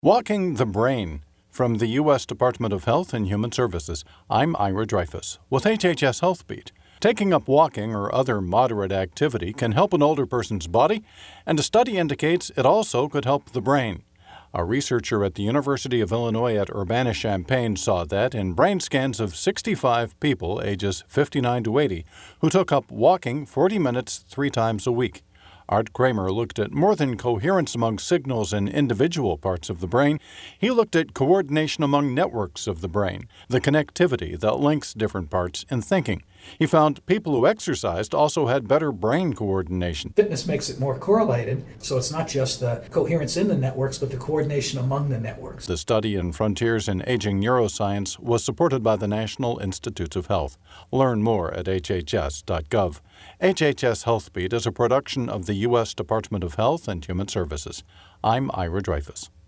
Walking the Brain. From the U.S. Department of Health and Human Services, I'm Ira Dreyfus with HHS Healthbeat. Taking up walking or other moderate activity can help an older person's body, and a study indicates it also could help the brain. A researcher at the University of Illinois at Urbana-Champaign saw that in brain scans of 65 people ages 59 to 80 who took up walking 40 minutes 3 times a week. Art Kramer looked at more than coherence among signals in individual parts of the brain. He looked at coordination among networks of the brain, the connectivity that links different parts in thinking. He found people who exercised also had better brain coordination. Fitness makes it more correlated, so it's not just the coherence in the networks, but the coordination among the networks. The study in Frontiers in Aging Neuroscience was supported by the National Institutes of Health. Learn more at hhs.gov. HHS Healthbeat is a production of the U.S. Department of Health and Human Services. I'm Ira Dreyfus.